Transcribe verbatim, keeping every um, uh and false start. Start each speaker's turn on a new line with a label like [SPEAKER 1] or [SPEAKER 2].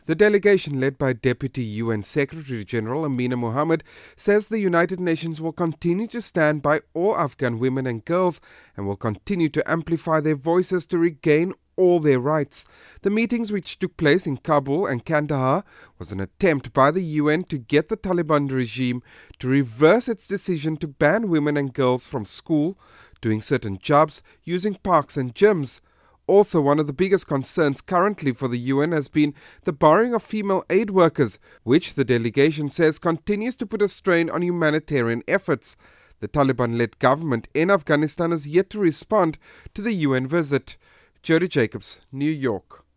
[SPEAKER 1] The delegation, led by Deputy U N Secretary-General Amina Mohammed, says the United Nations will continue to stand by all Afghan women and girls and will continue to amplify their voices to regain all their rights. The meetings, which took place in Kabul and Kandahar, was an attempt by the U N to get the Taliban regime to reverse its decision to ban women and girls from school, doing certain jobs, using parks and gyms. Also, one of the biggest concerns currently for the U N has been the borrowing of female aid workers, which the delegation says continues to put a strain on humanitarian efforts. The Taliban-led government in Afghanistan has yet to respond to the U N visit. Jody Jacobs, New York.